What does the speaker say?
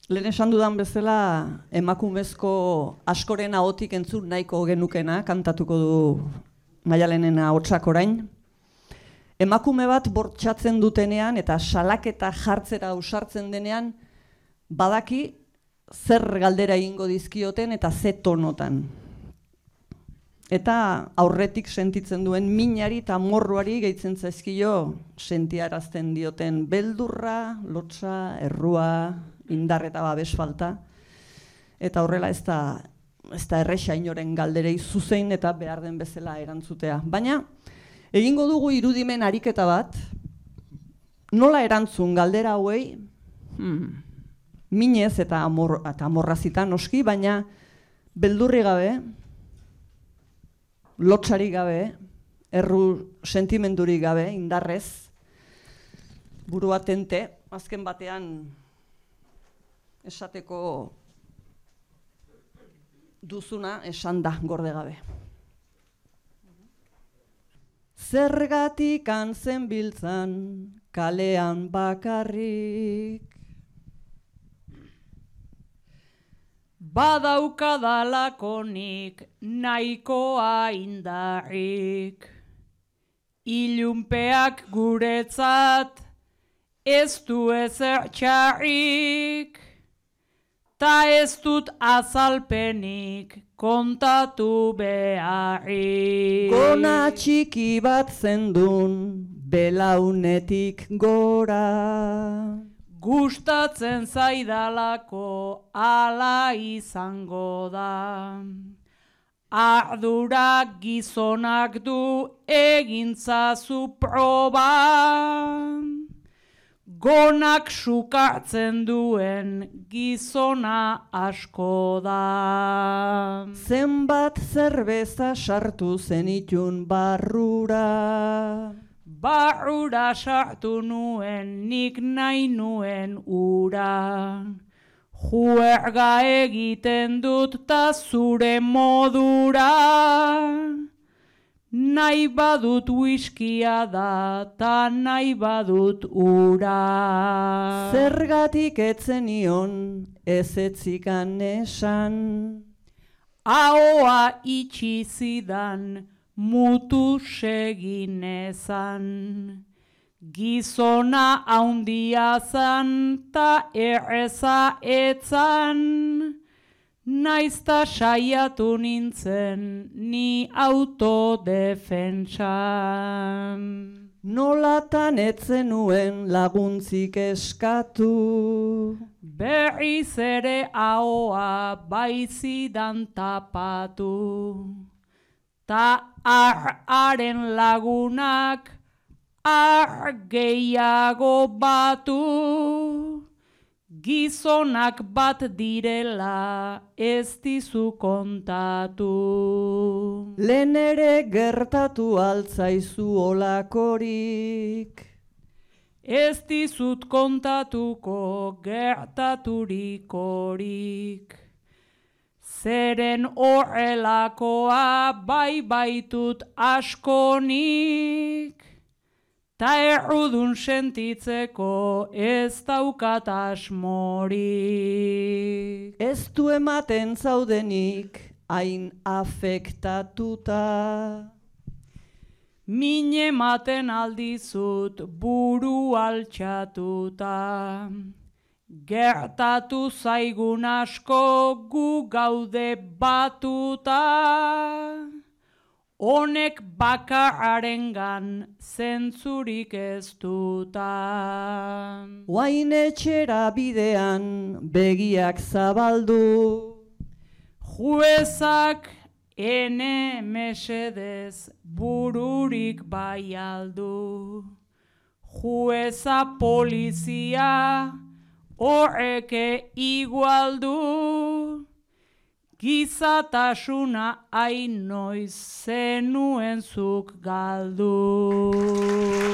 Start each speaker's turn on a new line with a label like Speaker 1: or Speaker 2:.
Speaker 1: Lehen esan dudan bezala, emakumezko askoren ahotik entzun nahiko genukena, kantatuko du Maialenen ahotsak orain. Emakume bat bortxatzen dutenean eta salaketa jartzera ausartzen denean, badaki zer galdera egingo dizkioten eta ze tonotan. Eta aurretik sentitzen duen minari eta morruari gehitzen zaizkio sentiarazten dioten beldurra, lotsa, errua, indar eta babes falta. Eta horrela ez da erresa inoren galderei zuzein eta behar den bezala erantzutea. Baina, egingo dugu irudimen ariketa bat, nola erantzun galdera hauei, minez eta amorrazita noski, baina beldurri gabe, lotsari gabe, erru sentimendurik gabe, indarrez, burua tente, azken batean esateko duzuna esan da gorde gabe. Zergatik zen biltzan kalean bakarrik,
Speaker 2: badaukadalakonik nahikoa indarrik, ilunpeak guretzat ez du ezer txarrik, ta ez dut azalpenik kontatu beharrik.
Speaker 1: Gona txiki bat zendun belaunetik gora,
Speaker 2: gustatzen zaidalako ala izango da. Ardura gizonak du egintzazu proba, gonak sukartzen duen gizona asko da.
Speaker 1: Zenbat zerbeza sartu zenitun barrura,
Speaker 2: barrura sartu nuen nik nahi nuen ura, juerga egiten dut ta zure modura, nahi badut whiskia da ta nahi badut ura.
Speaker 1: Zergatik etzenion ezetzikan esan,
Speaker 2: ahoa itxi zidan mutu seginezan, gizona haundia zan ta erreza etzan, naizta saiatu nintzen ni autodefentsan.
Speaker 1: nolatan etzenuen laguntzik eskatu,
Speaker 2: berriz ere ahoa baizidan tapatu, ta haren lagunak gehiago batu, gizonak bat direla ez dizu kontatu.
Speaker 1: lehen ere gertatu altzaizu olakorik,
Speaker 2: ez dizut kontatuko gertaturikorik, zeren horrelakoa bai baitut askonik, ta errudun sentitzeko ez daukat asmorik.
Speaker 1: ez du ematen zaudenik hain afektatuta,
Speaker 2: min ematen aldizut buru altxatuta, gertatu zaigun asko gu gaude batuta, honek bakarrarengan zentzurik ez duta.
Speaker 1: oain etxera bidean begiak zabaldu,
Speaker 2: juezak ene mesedez bururik bai aldu, jueza polizia horreke igualdu, gizatasuna hain noiz zenuen zuk galdu.